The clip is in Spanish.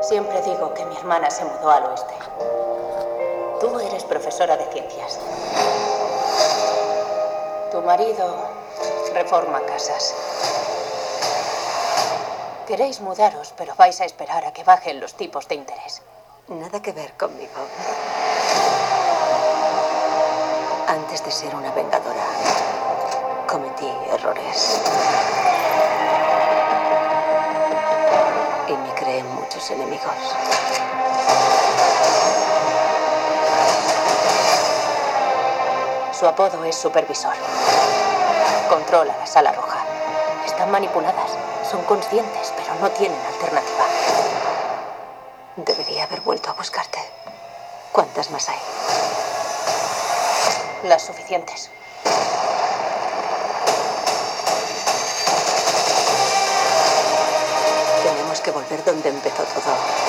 Siempre digo que mi hermana se mudó al oeste. Tú eres profesora de ciencias. Tu marido reforma casas. Queréis mudaros, pero vais a esperar a que bajen los tipos de interés. Nada que ver conmigo. Antes de ser una vengadora, cometí errores. Y me creé muchos enemigos. Su apodo es Supervisor. Controla la Sala Roja. Están manipuladas. Son conscientes, pero no tienen alternativa. Debería haber vuelto a buscarte. ¿Cuántas más hay? Las suficientes. Tenemos que volver donde empezó todo.